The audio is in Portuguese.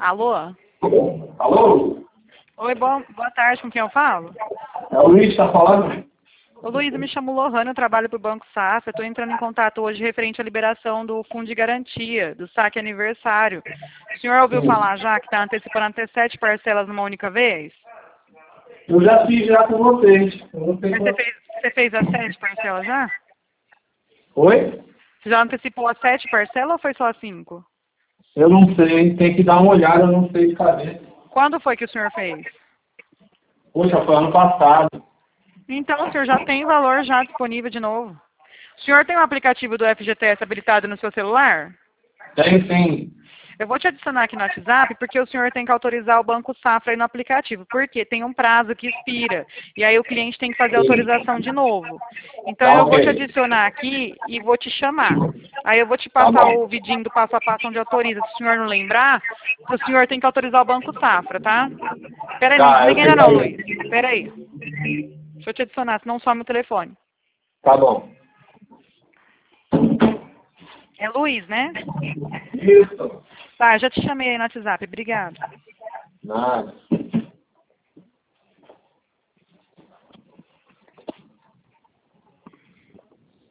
Alô? Alô? Oi, boa tarde, com quem eu falo? É o Luiz que tá falando? Ô Luiz, eu me chamo Lohane, eu trabalho para o Banco Safra, estou entrando em contato hoje referente à liberação do fundo de garantia, do saque aniversário. O senhor ouviu Sim. falar já que está antecipando até 7 parcelas numa única vez? Eu já fiz já com vocês. Eu não sei Mas você fez as 7 parcelas já? Oi? Você já antecipou as 7 parcelas ou foi só 5? Eu não sei, tem que dar uma olhada, eu não sei de cabeça. Quando foi que o senhor fez? Poxa, foi ano passado. Então, o senhor já tem valor já disponível de novo. O senhor tem o aplicativo do FGTS habilitado no seu celular? Tem sim. Eu vou te adicionar aqui no WhatsApp porque o senhor tem que autorizar o Banco Safra aí no aplicativo. Porque tem um prazo que expira. E aí o cliente tem que fazer a autorização de novo. Então Tá eu vou te ok. adicionar aqui e vou te chamar. Aí eu vou te Tá passar o bom. vidinho do passo a passo onde autoriza. Se o senhor não lembrar, o senhor tem que autorizar o Banco Safra, tá? Pera aí, não Tá, eu desliga sei ainda que não, Luiz. aí. Pera aí. Deixa eu te adicionar, senão some o telefone. Tá bom. É Luiz, né? Isso. Tá, já te chamei aí no WhatsApp. Obrigada. Nada.